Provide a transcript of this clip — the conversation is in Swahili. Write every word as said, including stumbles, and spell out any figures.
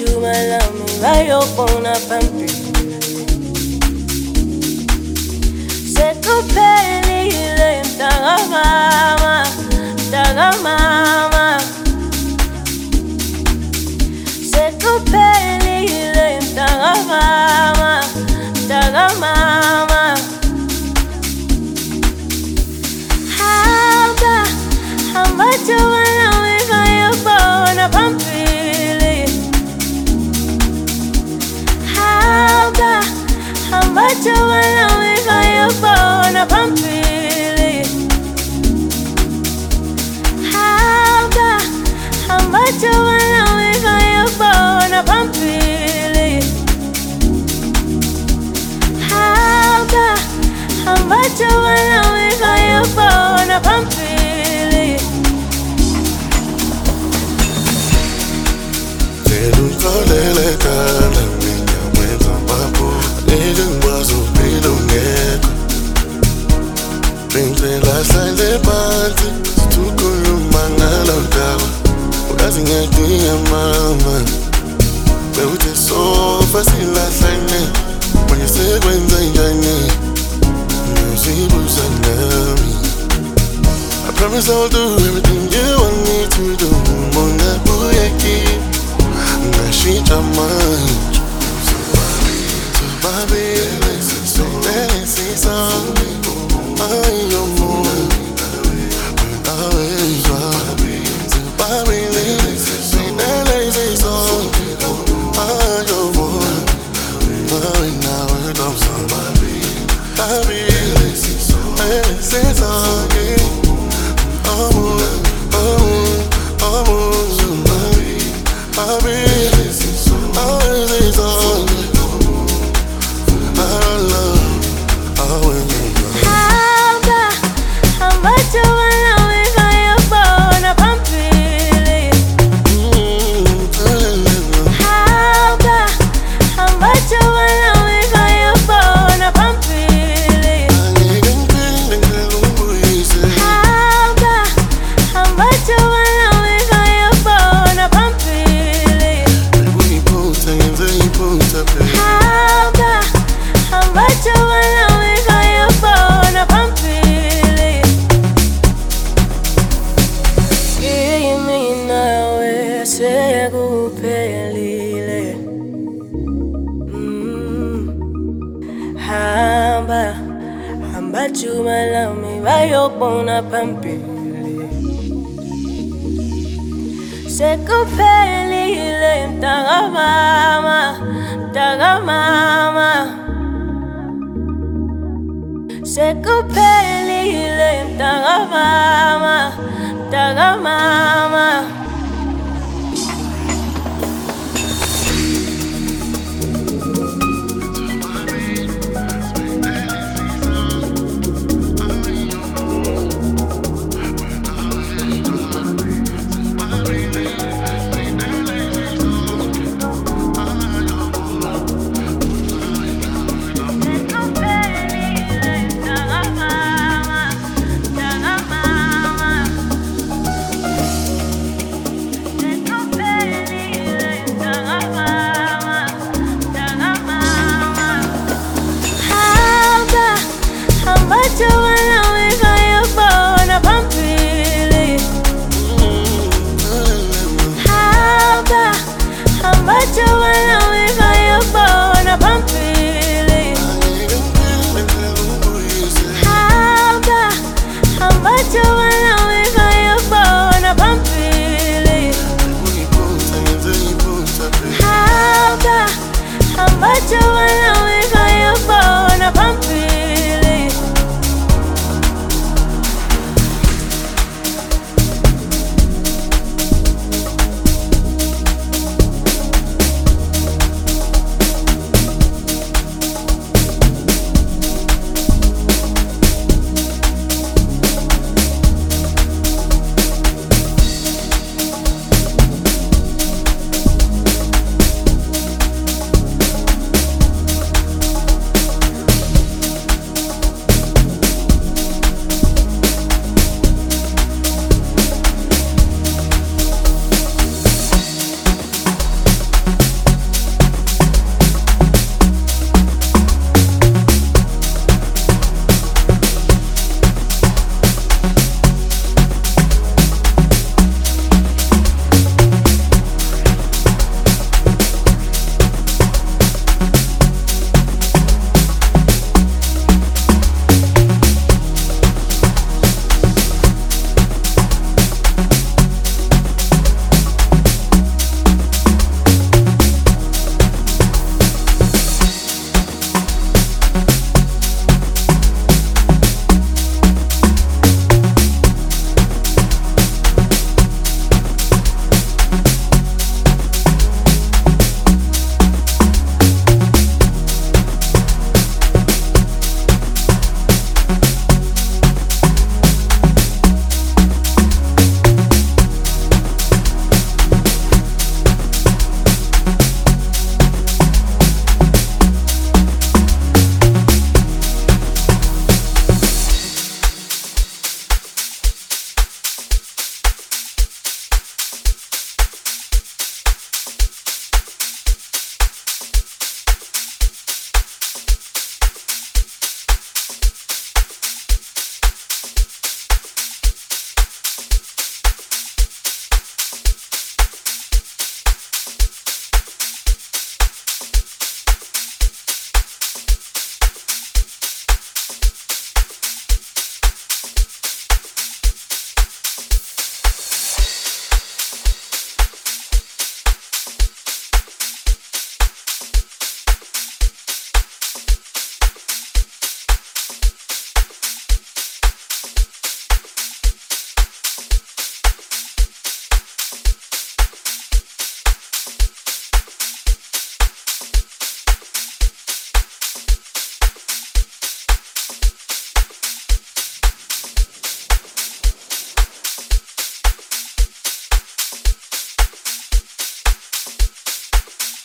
chuma la mi vayo pona pampi se kupeli ile mtaga mama mtaga mama se kupeli ile mtaga mama mtaga mama haba hamba chuma la mi vayo pona pampi Hamba chuma la mi vayo pona pampili Hamba Hamba chuma la mi vayo pona pampili Hamba Hamba chuma la mi vayo pona pampili Telu kalele kala minya mweza mapo Nijengwazo pilo ngeko Pinte la saile panti Tukulu mangala utawa Ukazi ngeki ya mama Beute sofa sila saine Mwenye sekwenza injane Musibu sanami I promise I'll do everything you want me to do Mona buyeki Nashita manju So baby, so let's see some I am more When I was up So baby, let's see some I am more When I was up So baby, let's see some I'm more, I'm more, I'm more So baby, baby Hamba, hamba chuma la mi vayo pona pampili Se kupeli ile mtaga mama, mtaga mama Se kupeli ile mtaga mama, mtaga mama Chuma la mi vayo pona pampili Hamba, hamba chuma